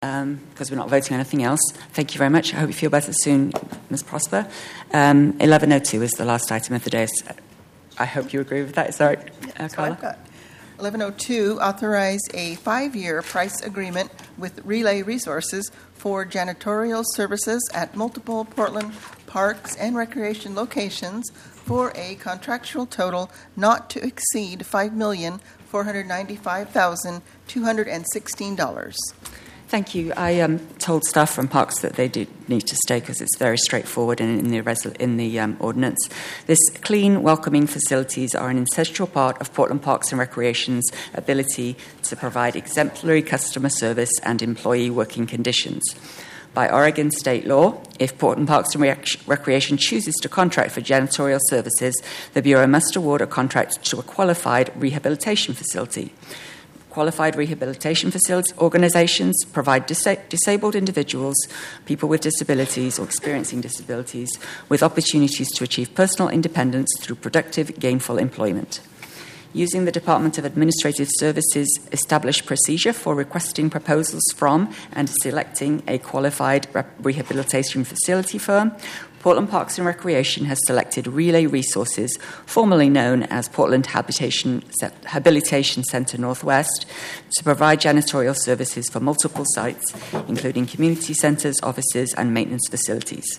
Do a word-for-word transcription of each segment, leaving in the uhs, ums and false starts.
um, because we're not voting on anything else. Thank you very much. I hope you feel better soon, Miz Prosper. Um, eleven oh two is the last item of the day. I hope you agree with that. Is that right, uh, Carla? I've got eleven oh two, authorize a five-year price agreement with Relay Resources for janitorial services at multiple Portland parks and recreation locations for a contractual total not to exceed five million four hundred ninety-five thousand two hundred sixteen dollars. Thank you. I um, told staff from Parks that they did need to stay because it's very straightforward in, in the, resol- in the um, ordinance. This clean, welcoming facilities are an essential part of Portland Parks and Recreation's ability to provide exemplary customer service and employee working conditions. By Oregon state law, if Portland Parks and Rec- Recreation chooses to contract for janitorial services, the Bureau must award a contract to a qualified rehabilitation facility. Qualified rehabilitation facility organizations provide disa- disabled individuals, people with disabilities or experiencing disabilities, with opportunities to achieve personal independence through productive, gainful employment. Using the Department of Administrative Services established procedure for requesting proposals from and selecting a qualified re- rehabilitation facility firm, Portland Parks and Recreation has selected Relay Resources, formerly known as Portland Habitation, Habilitation Centre Northwest, to provide janitorial services for multiple sites, including community centres, offices and maintenance facilities.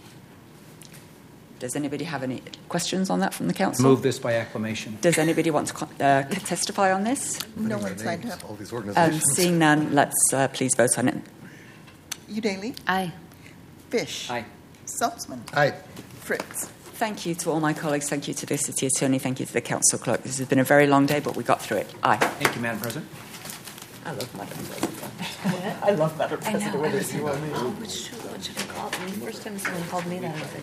Does anybody have any questions on that from the council? Move this by acclamation. Does anybody want to uh, testify on this? No one signed up. All these Um, organizations. seeing none, let's uh, please vote on it. Udaly, Aye. Fish, Aye. Saltzman, Aye. Fritz. Thank you to all my colleagues. Thank you to the City Attorney. Thank you to the Council Clerk. This has been a very long day, but we got through it. Aye. Thank you, Madam President. I love Madam President. I love Madam I know. President. I Whether was you like, or me. oh, what should, what should I call it? When the first time someone called me that, I was like,